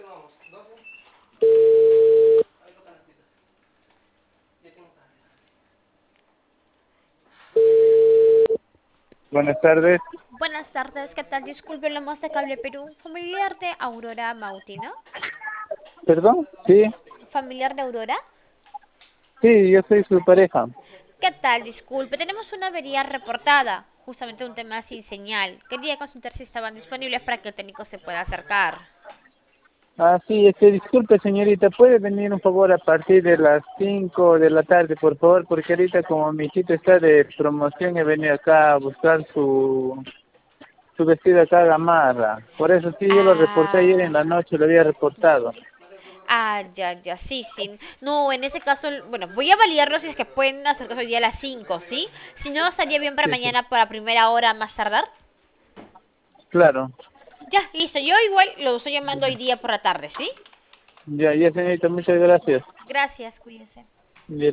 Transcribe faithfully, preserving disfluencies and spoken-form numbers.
Buenas tardes. Buenas tardes, ¿qué tal? Disculpe, hablamos de Cable Perú, familiar de Aurora Mauti, ¿no? ¿Perdón? Sí, ¿Familiar de Aurora? sí, yo soy su pareja. ¿Qué tal? Disculpe, tenemos una avería reportada, justamente un tema sin señal. Quería consultar si estaban disponibles para que el técnico se pueda acercar. Ah, sí, este, disculpe señorita, ¿puede venir un favor a partir de las cinco de la tarde, por favor? Porque ahorita como mi hijito está de promoción, he venido acá a buscar su, su vestido acá a Gamarra. Por eso sí, yo lo reporté ayer en Ah, la noche, lo había reportado. ah, ya, ya, sí, sí. No, en ese caso, bueno, voy a validarlo si es que pueden acercarse hoy día a las cinco, ¿sí? Si no, estaría bien para Sí, sí, mañana para primera hora más tardar. claro. Ya, listo, yo igual lo estoy llamando hoy día por la tarde, ¿sí? Ya, ya señorita, muchas gracias. Gracias, cuídense. Ya,